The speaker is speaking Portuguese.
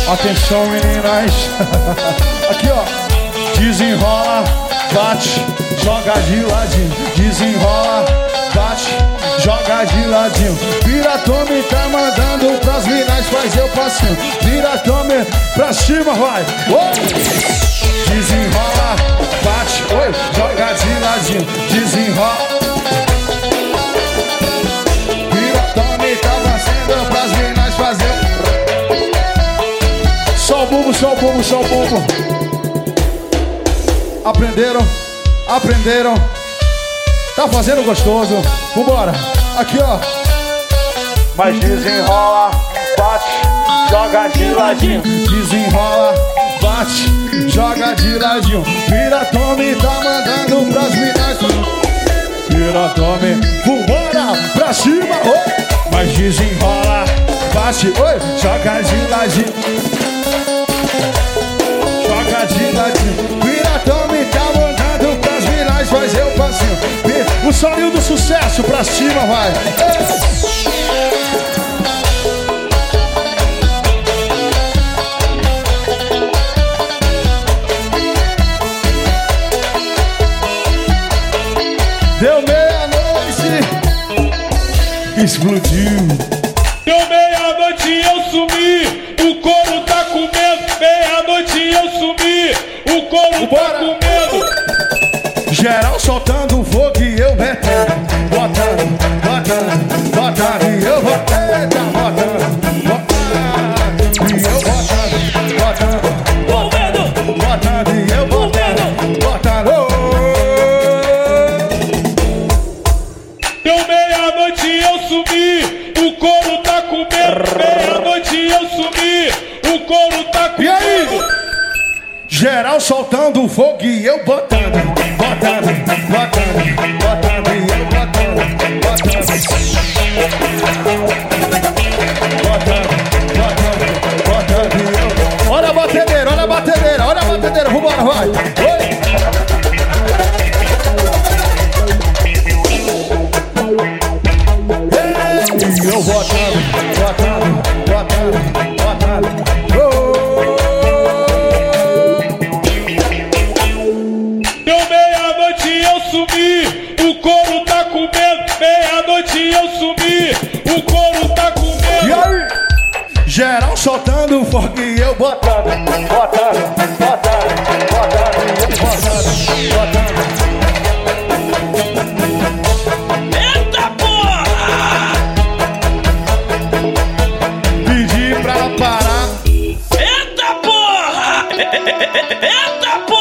Atenção, meninas. Aqui, ó. Desenrola, bate, joga de ladinho. Desenrola, bate, joga de ladinho. Vira tome, tá mandando pras minas fazer o passinho. Vira tome, pra cima, vai. Desenrola, bate, joga de ladinho. Desenrola. Vira tome, tá mandando pras minas fazer. Só o bumbo, só o bumbo, só o bumbo. Aprenderam? Aprenderam? Tá fazendo gostoso? Vambora! Aqui, ó. Mas desenrola, bate, joga de ladinho. Desenrola, bate, joga de ladinho. Vira tome, tá mandando pras minas. Vira tome, vambora, pra cima, Mas desenrola, bate, joga de ladinho. Joga de ladinho. Vira tome, tá mandando pras minas fazer o passinho. O solinho do sucesso pra cima, vai. Deu meia-noite, explodiu. Deu meia-noite e eu sumi, o couro tá comendo. Meia-noite e eu sumi, o couro tá comendo. Geral soltando fogo e eu metendo. Botando, botando, botando e eu botando. Botando, botando e eu botando. Botando, botando, botando e eu botando. Botando. Deu meia-noite e eu sumi, o couro tá comendo. Meia-noite e eu sumi, o couro tá comendo. E aí? Geral soltando fogo e eu botando. Botando, botando, botando e eu botando. Botando, botando, botando, botando e eu. Olha a batedeira, olha a batedeira, olha a batedeira. Vambora, vai. Oi. E eu botando, botando, botando, botando. Deu meia-noite e eu sumi, o couro tá comendo. Meia-noite e eu sumi, o couro tá comendo. E aí? Geral soltando fogo e eu botando. Botando, botando, botando, botando, botando. Eita porra! Pedi pra parar. Eita porra! Eita porra!